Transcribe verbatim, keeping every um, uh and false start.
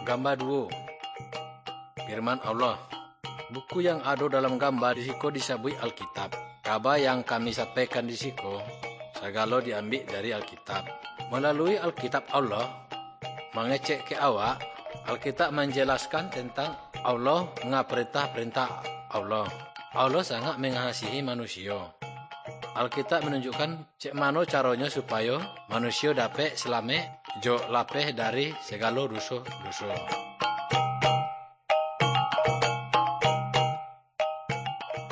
Gambar dua. Firman Allah. Buku yang ada dalam gambar di siko disebut Alkitab. Kabar yang kami sampaikan di siko, segala diambil dari Alkitab. Melalui Alkitab Allah, mengecek ke awak, Alkitab menjelaskan tentang Allah mengaperintah-perintah Allah. Allah sangat mengasihi manusia. Alkitab menunjukkan cek mana caranya supaya manusia dapat selamat jo lapeh dari segala dosa-dosa.